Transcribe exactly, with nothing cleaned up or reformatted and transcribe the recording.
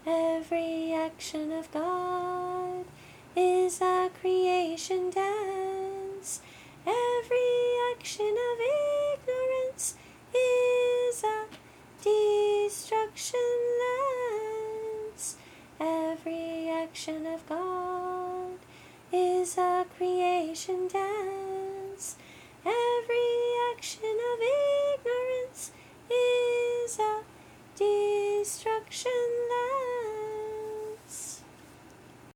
Every action of God is a creation dance. Every action of ignorance is a destruction lance. Every action of God is a creation dance. Every